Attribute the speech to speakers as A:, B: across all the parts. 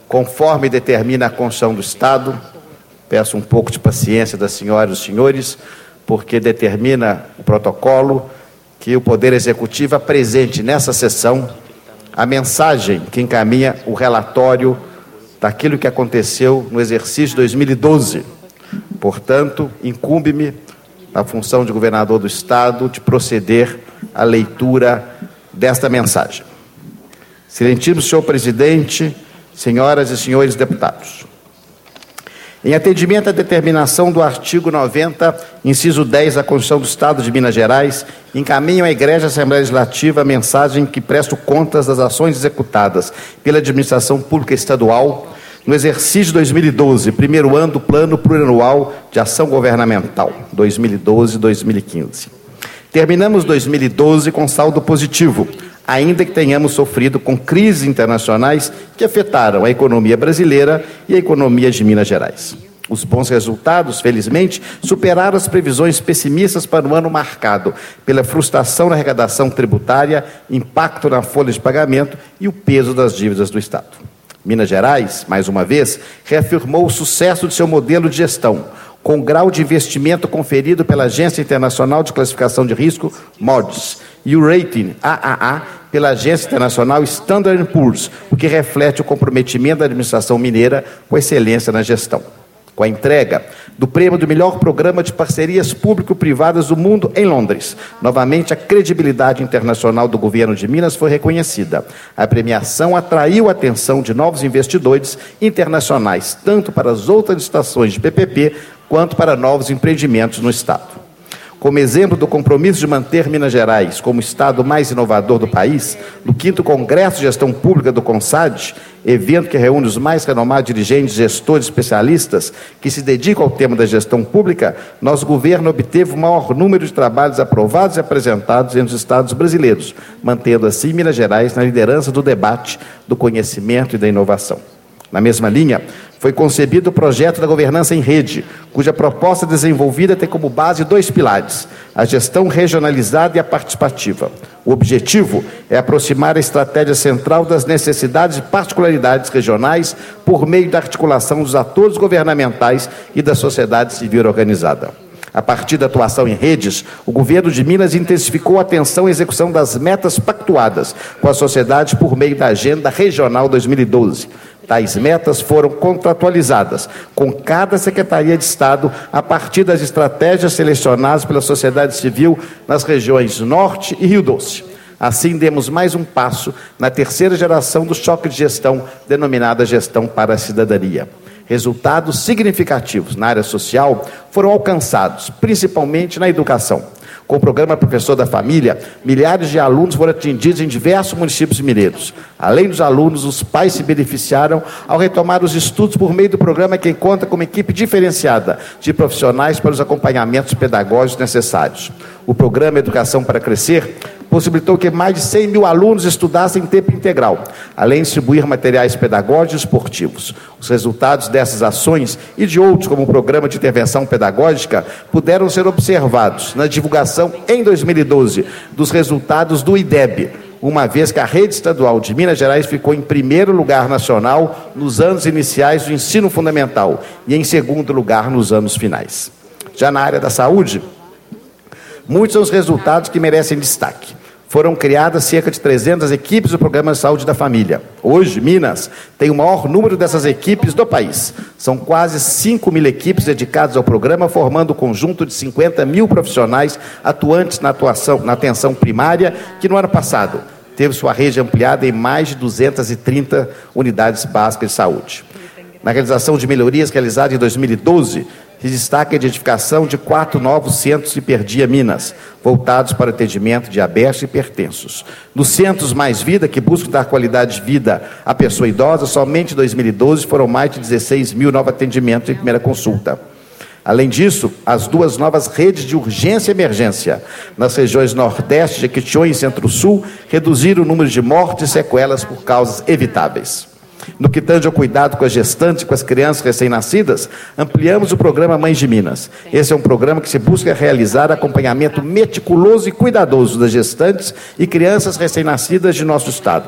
A: conforme determina a Constituição do Estado. Peço um pouco de paciência das senhoras e dos senhores, porque determina o protocolo que o Poder Executivo apresente nessa sessão a mensagem que encaminha o relatório daquilo que aconteceu no exercício 2012. Portanto, incumbe-me, na função de governador do Estado, de proceder à leitura desta mensagem. Excelentíssimo senhor presidente, senhoras e senhores deputados, em atendimento à determinação do artigo 90, inciso 10 da Constituição do Estado de Minas Gerais, encaminho à Igreja Assembleia Legislativa a mensagem que presto contas das ações executadas pela Administração Pública Estadual no exercício 2012, primeiro ano do Plano Plurianual de Ação Governamental, 2012-2015. Terminamos 2012 com saldo positivo, ainda que tenhamos sofrido com crises internacionais que afetaram a economia brasileira e a economia de Minas Gerais. Os bons resultados, felizmente, superaram as previsões pessimistas para o ano marcado pela frustração na arrecadação tributária, impacto na folha de pagamento e o peso das dívidas do Estado. Minas Gerais, mais uma vez, reafirmou o sucesso de seu modelo de gestão, com o grau de investimento conferido pela Agência Internacional de Classificação de Risco, Moody's, e o rating AAA pela Agência Internacional Standard & Poor's, o que reflete o comprometimento da administração mineira com excelência na gestão. Com a entrega do prêmio do melhor programa de parcerias público-privadas do mundo em Londres, novamente a credibilidade internacional do governo de Minas foi reconhecida. A premiação atraiu a atenção de novos investidores internacionais, tanto para as outras estações de PPP, quanto para novos empreendimentos no Estado. Como exemplo do compromisso de manter Minas Gerais como o Estado mais inovador do país, no 5º Congresso de Gestão Pública do CONSAD, evento que reúne os mais renomados dirigentes, gestores, especialistas que se dedicam ao tema da gestão pública, nosso governo obteve o maior número de trabalhos aprovados e apresentados entre os estados brasileiros, mantendo assim Minas Gerais na liderança do debate, do conhecimento e da inovação. Na mesma linha, foi concebido o projeto da governança em rede, cuja proposta desenvolvida tem como base 2 pilares, a gestão regionalizada e a participativa. O objetivo é aproximar a estratégia central das necessidades e particularidades regionais por meio da articulação dos atores governamentais e da sociedade civil organizada. A partir da atuação em redes, o governo de Minas intensificou a atenção à execução das metas pactuadas com a sociedade por meio da Agenda Regional 2012. Tais metas foram contratualizadas com cada Secretaria de Estado a partir das estratégias selecionadas pela sociedade civil nas regiões Norte e Rio Doce. Assim, demos mais um passo na 3ª geração do choque de gestão, denominada Gestão para a Cidadania. Resultados significativos na área social foram alcançados, principalmente na educação. Com o programa Professor da Família, milhares de alunos foram atendidos em diversos municípios mineiros. Além dos alunos, os pais se beneficiaram ao retomar os estudos por meio do programa que conta com uma equipe diferenciada de profissionais para os acompanhamentos pedagógicos necessários. O programa Educação para Crescer possibilitou que mais de 100 mil alunos estudassem em tempo integral, além de distribuir materiais pedagógicos e esportivos. Os resultados dessas ações e de outros, como o Programa de Intervenção Pedagógica, puderam ser observados na divulgação em 2012 dos resultados do IDEB, uma vez que a rede estadual de Minas Gerais ficou em 1º lugar nacional nos anos iniciais do ensino fundamental e em 2º lugar nos anos finais. Já na área da saúde, muitos são os resultados que merecem destaque. Foram criadas cerca de 300 equipes do Programa de Saúde da Família. Hoje, Minas tem o maior número dessas equipes do país. São quase 5.000 equipes dedicadas ao programa, formando um conjunto de 50 mil profissionais atuantes na atenção primária, que no ano passado teve sua rede ampliada em mais de 230 unidades básicas de saúde. Na realização de melhorias realizadas em 2012, se destaca a edificação de 4 novos centros de Perdia Minas, voltados para o atendimento de diabéticos e hipertensos. Nos centros Mais Vida, que buscam dar qualidade de vida à pessoa idosa, somente em 2012 foram mais de 16 mil novos atendimentos em primeira consulta. Além disso, as 2 novas redes de urgência e emergência nas regiões Nordeste, Jequitinhonha e Centro-Sul reduziram o número de mortes e sequelas por causas evitáveis. No que tange ao cuidado com as gestantes e com as crianças recém-nascidas, ampliamos o programa Mães de Minas. Esse é um programa que se busca realizar acompanhamento meticuloso e cuidadoso das gestantes e crianças recém-nascidas de nosso estado.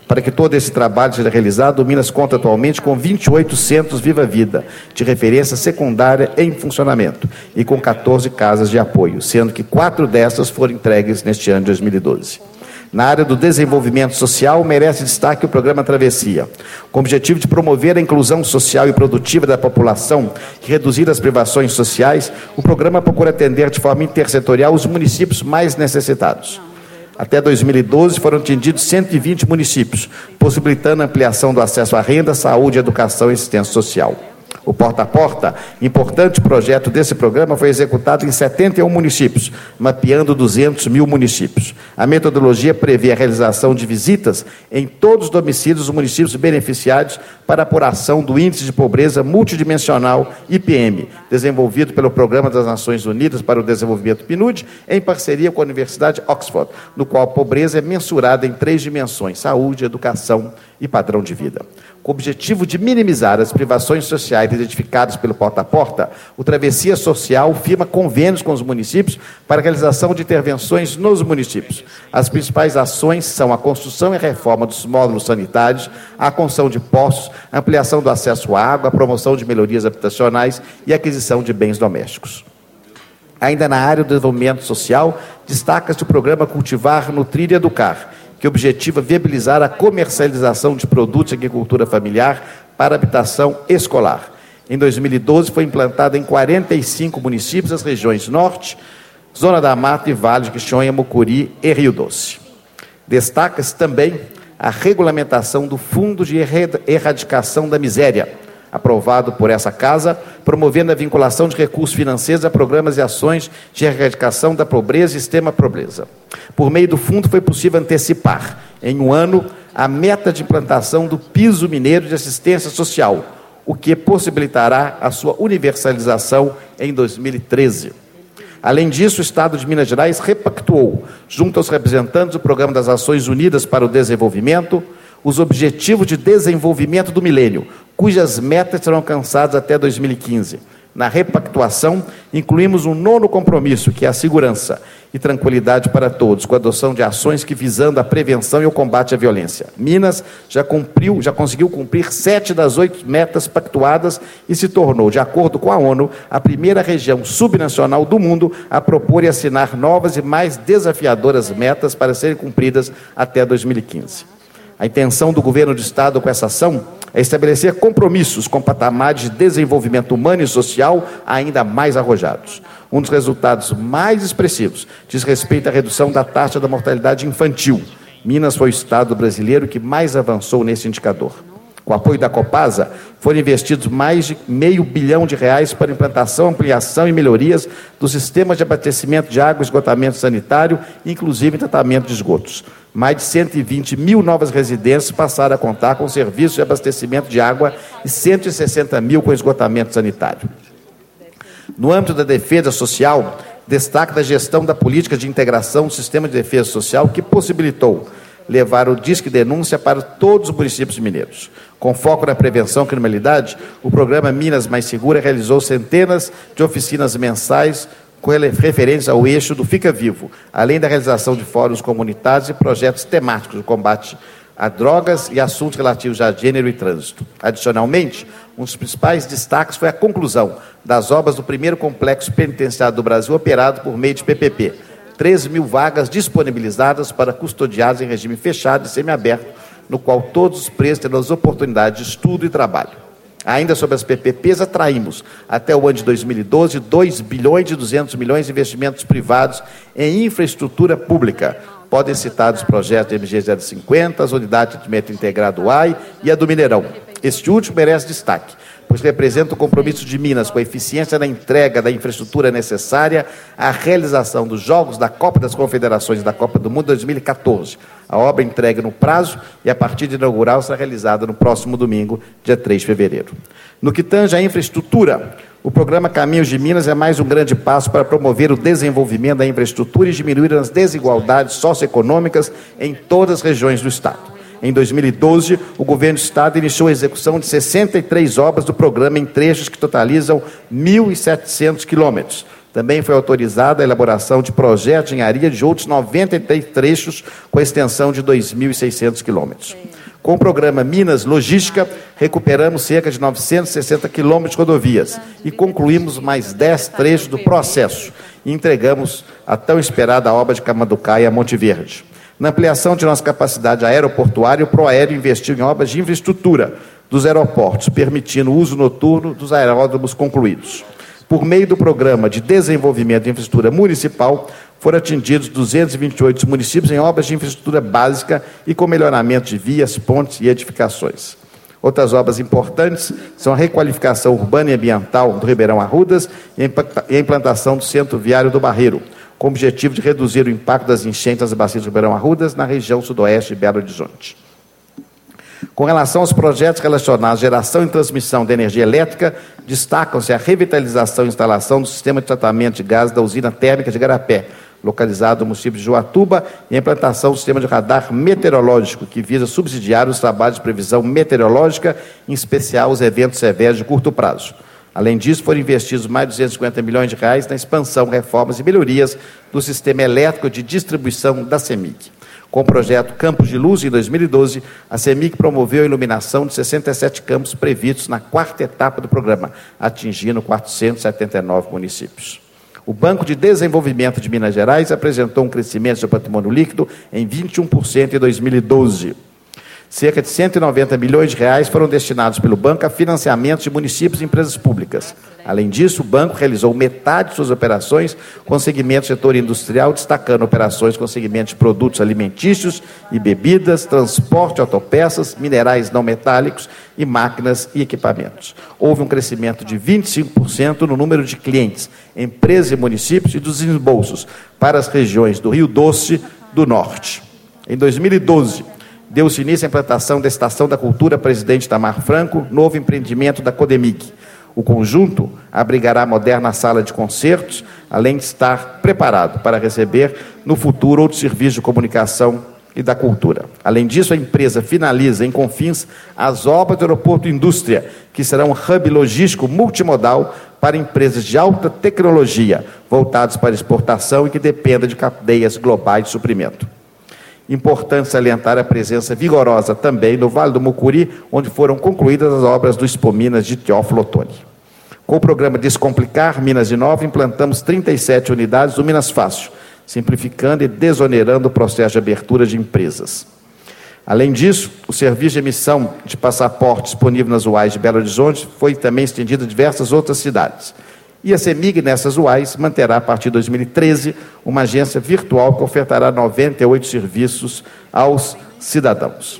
A: Para que todo esse trabalho seja realizado, o Minas conta atualmente com 28 centros Viva Vida, de referência secundária em funcionamento, e com 14 casas de apoio, sendo que 4 dessas foram entregues neste ano de 2012. Na área do desenvolvimento social, merece destaque o programa Travessia, com o objetivo de promover a inclusão social e produtiva da população e reduzir as privações sociais. O programa procura atender de forma intersetorial os municípios mais necessitados. Até 2012, foram atendidos 120 municípios, possibilitando a ampliação do acesso à renda, saúde, educação e assistência social. O Porta a Porta, importante projeto desse programa, foi executado em 71 municípios, mapeando 200 mil municípios. A metodologia prevê a realização de visitas em todos os domicílios dos municípios beneficiários para apuração do Índice de Pobreza Multidimensional, IPM, desenvolvido pelo Programa das Nações Unidas para o Desenvolvimento, PNUD, em parceria com a Universidade Oxford, no qual a pobreza é mensurada em 3 dimensões: saúde, educação e padrão de vida. Com o objetivo de minimizar as privações sociais identificadas pelo Porta a Porta, o Travessia Social firma convênios com os municípios para a realização de intervenções nos municípios. As principais ações são a construção e reforma dos módulos sanitários, a construção de poços, a ampliação do acesso à água, a promoção de melhorias habitacionais e a aquisição de bens domésticos. Ainda na área do desenvolvimento social, destaca-se o programa Cultivar, Nutrir e Educar, que objetiva viabilizar a comercialização de produtos de agricultura familiar para habitação escolar. Em 2012, foi implantada em 45 municípios as regiões Norte, Zona da Mata e Vale de Quixonha, Mucuri e Rio Doce. Destaca-se também a regulamentação do Fundo de Erradicação da Miséria, aprovado por essa Casa, promovendo a vinculação de recursos financeiros a programas e ações de erradicação da pobreza e extrema pobreza. Por meio do fundo, foi possível antecipar, em um ano, a meta de implantação do Piso Mineiro de Assistência Social, o que possibilitará a sua universalização em 2013. Além disso, o Estado de Minas Gerais repactuou, junto aos representantes do Programa das Nações Unidas para o Desenvolvimento, os Objetivos de Desenvolvimento do Milênio, cujas metas serão alcançadas até 2015. Na repactuação, incluímos um 9º compromisso, que é a segurança e tranquilidade para todos, com a adoção de ações que visando a prevenção e o combate à violência. Minas já conseguiu cumprir 7 das 8 metas pactuadas e se tornou, de acordo com a ONU, a primeira região subnacional do mundo a propor e assinar novas e mais desafiadoras metas para serem cumpridas até 2015. A intenção do governo do Estado com essa ação é estabelecer compromissos com patamares de desenvolvimento humano e social ainda mais arrojados. Um dos resultados mais expressivos diz respeito à redução da taxa da mortalidade infantil. Minas foi o Estado brasileiro que mais avançou nesse indicador. Com o apoio da Copasa, foram investidos mais de R$500 bilhão para implantação, ampliação e melhorias dos sistemas de abastecimento de água e esgotamento sanitário, inclusive em tratamento de esgotos. Mais de 120 mil novas residências passaram a contar com serviços de abastecimento de água e 160 mil com esgotamento sanitário. No âmbito da defesa social, destaque da gestão da política de integração do sistema de defesa social, que possibilitou levar o Disque Denúncia para todos os municípios mineiros. Com foco na prevenção à criminalidade, o programa Minas Mais Segura realizou centenas de oficinas mensais referentes ao eixo do Fica Vivo, além da realização de fóruns comunitários e projetos temáticos de combate a drogas e assuntos relativos a gênero e trânsito. Adicionalmente, um dos principais destaques foi a conclusão das obras do primeiro complexo penitenciário do Brasil operado por meio de PPP. 3.000 vagas disponibilizadas para custodiados em regime fechado e semiaberto, no qual todos os presos terão as oportunidades de estudo e trabalho. Ainda sobre as PPPs, atraímos, até o ano de 2012, 2 bilhões e 200 milhões de investimentos privados em infraestrutura pública. Podem citar os projetos de MG 050, as unidades de atendimento integrado AI e a do Mineirão. Este último merece destaque, pois representa o compromisso de Minas com a eficiência na entrega da infraestrutura necessária à realização dos Jogos da Copa das Confederações e da Copa do Mundo 2014. A obra entregue no prazo e, a partir de inaugural, será realizada no próximo domingo, dia 3 de fevereiro. No que tange à infraestrutura, o programa Caminhos de Minas é mais um grande passo para promover o desenvolvimento da infraestrutura e diminuir as desigualdades socioeconômicas em todas as regiões do Estado. Em 2012, o governo do Estado iniciou a execução de 63 obras do programa em trechos que totalizam 1.700 quilômetros, Também foi autorizada a elaboração de projetos de engenharia de outros 93 trechos, com extensão de 2.600 quilômetros. Com o programa Minas Logística, recuperamos cerca de 960 quilômetros de rodovias e concluímos mais 10 trechos do processo e entregamos a tão esperada obra de Camanducaia a Monte Verde. Na ampliação de nossa capacidade aeroportuária, o Proaéreo investiu em obras de infraestrutura dos aeroportos, permitindo o uso noturno dos aeródromos concluídos. Por meio do Programa de Desenvolvimento de Infraestrutura Municipal, foram atingidos 228 municípios em obras de infraestrutura básica e com melhoramento de vias, pontes e edificações. Outras obras importantes são a requalificação urbana e ambiental do Ribeirão Arrudas e a implantação do Centro Viário do Barreiro, com o objetivo de reduzir o impacto das enchentes das bacias do Ribeirão Arrudas na região sudoeste de Belo Horizonte. Com relação aos projetos relacionados à geração e transmissão de energia elétrica, destacam-se a revitalização e instalação do sistema de tratamento de gás da usina térmica de Igarapé, localizado no município de Joatuba, e a implantação do sistema de radar meteorológico, que visa subsidiar os trabalhos de previsão meteorológica, em especial os eventos severos de curto prazo. Além disso, foram investidos mais de 250 milhões de reais na expansão, reformas e melhorias do sistema elétrico de distribuição da CEMIG. Com o projeto Campos de Luz, em 2012, a CEMIG promoveu a iluminação de 67 campos previstos na quarta etapa do programa, atingindo 479 municípios. O Banco de Desenvolvimento de Minas Gerais apresentou um crescimento do seu patrimônio líquido em 21% em 2012. Cerca de 190 milhões de reais foram destinados pelo banco a financiamentos de municípios e empresas públicas. Além disso, o banco realizou metade de suas operações com segmento do setor industrial, destacando operações com segmento de produtos alimentícios e bebidas, transporte de autopeças, minerais não metálicos e máquinas e equipamentos. Houve um crescimento de 25% no número de clientes, empresas e municípios e dos desembolsos para as regiões do Rio Doce do Norte. Em 2012, deu-se início à implantação da Estação da Cultura Presidente Itamar Franco, novo empreendimento da Codemig. O conjunto abrigará a moderna sala de concertos, além de estar preparado para receber, no futuro, outros serviços de comunicação e da cultura. Além disso, a empresa finaliza, em Confins, as obras do Aeroporto Indústria, que será um hub logístico multimodal para empresas de alta tecnologia, voltadas para exportação e que dependam de cadeias globais de suprimento. Importante salientar a presença vigorosa também no Vale do Mucuri, onde foram concluídas as obras do Expo Minas de Teófilo Otoni. Com o programa Descomplicar Minas Inova, implantamos 37 unidades do Minas Fácil, simplificando e desonerando o processo de abertura de empresas. Além disso, o serviço de emissão de passaporte disponível nas UAIs de Belo Horizonte foi também estendido a diversas outras cidades. E a CEMIG, nessas UAIs, manterá, a partir de 2013, uma agência virtual que ofertará 98 serviços aos cidadãos.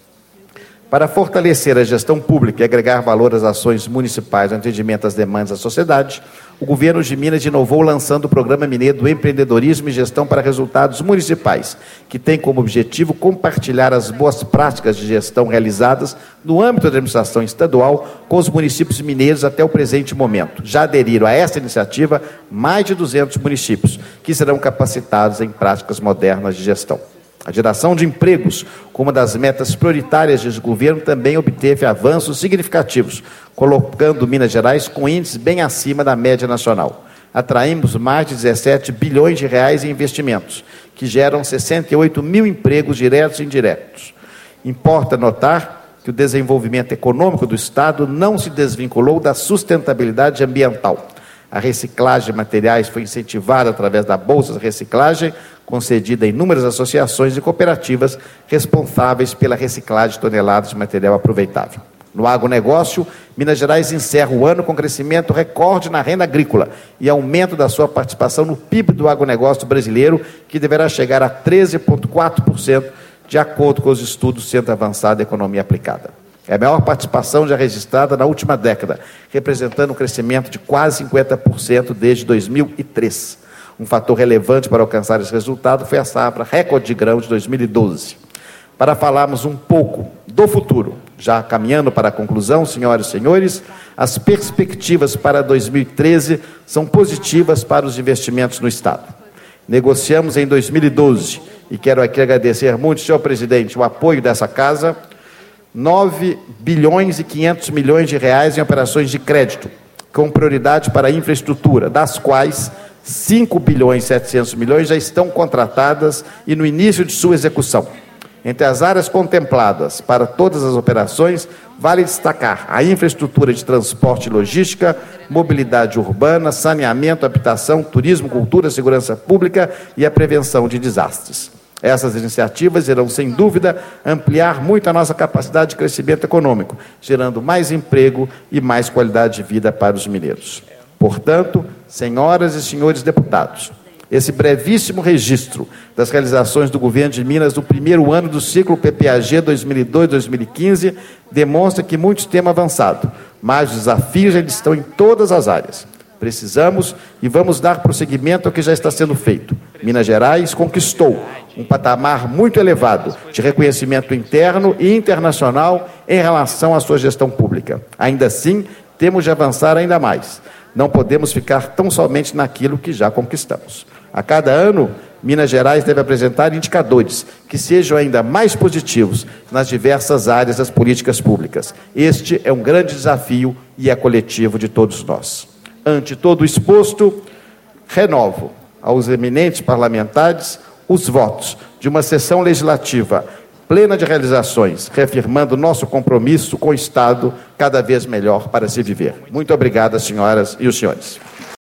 A: Para fortalecer a gestão pública e agregar valor às ações municipais no atendimento às demandas da sociedade, o governo de Minas inovou lançando o Programa Mineiro do Empreendedorismo e Gestão para Resultados Municipais, que tem como objetivo compartilhar as boas práticas de gestão realizadas no âmbito da administração estadual com os municípios mineiros até o presente momento. Já aderiram a essa iniciativa mais de 200 municípios, que serão capacitados em práticas modernas de gestão. A geração de empregos, como uma das metas prioritárias desse governo, também obteve avanços significativos, colocando Minas Gerais com índices bem acima da média nacional. Atraímos mais de 17 bilhões de reais em investimentos, que geram 68 mil empregos diretos e indiretos. Importa notar que o desenvolvimento econômico do Estado não se desvinculou da sustentabilidade ambiental. A reciclagem de materiais foi incentivada através da Bolsa de Reciclagem, concedida a inúmeras associações e cooperativas responsáveis pela reciclagem de toneladas de material aproveitável. No agronegócio, Minas Gerais encerra o ano com crescimento recorde na renda agrícola e aumento da sua participação no PIB do agronegócio brasileiro, que deverá chegar a 13,4%, de acordo com os estudos do Centro Avançado de Economia Aplicada. É a maior participação já registrada na última década, representando um crescimento de quase 50% desde 2003. Um fator relevante para alcançar esse resultado foi a safra recorde de grão de 2012. Para falarmos um pouco do futuro, já caminhando para a conclusão, senhoras e senhores, as perspectivas para 2013 são positivas para os investimentos no Estado. Negociamos em 2012, e quero aqui agradecer muito, senhor presidente, o apoio dessa casa, 9 bilhões e 500 milhões de reais em operações de crédito, com prioridade para a infraestrutura, das quais 5 bilhões e 700 milhões já estão contratadas e no início de sua execução. Entre as áreas contempladas para todas as operações, vale destacar a infraestrutura de transporte e logística, mobilidade urbana, saneamento, habitação, turismo, cultura, segurança pública e a prevenção de desastres. Essas iniciativas irão, sem dúvida, ampliar muito a nossa capacidade de crescimento econômico, gerando mais emprego e mais qualidade de vida para os mineiros. Portanto, senhoras e senhores deputados, esse brevíssimo registro das realizações do governo de Minas no primeiro ano do ciclo PPAG 2002-2015 demonstra que muitos têm avançado, mas os desafios ainda estão em todas as áreas. Precisamos e vamos dar prosseguimento ao que já está sendo feito. Minas Gerais conquistou um patamar muito elevado de reconhecimento interno e internacional em relação à sua gestão pública. Ainda assim, temos de avançar ainda mais. Não podemos ficar tão somente naquilo que já conquistamos. A cada ano, Minas Gerais deve apresentar indicadores que sejam ainda mais positivos nas diversas áreas das políticas públicas. Este é um grande desafio e é coletivo de todos nós. Ante todo o exposto, renovo aos eminentes parlamentares os votos de uma sessão legislativa plena de realizações, reafirmando nosso compromisso com o Estado cada vez melhor para se viver. Muito obrigado, senhoras e os senhores.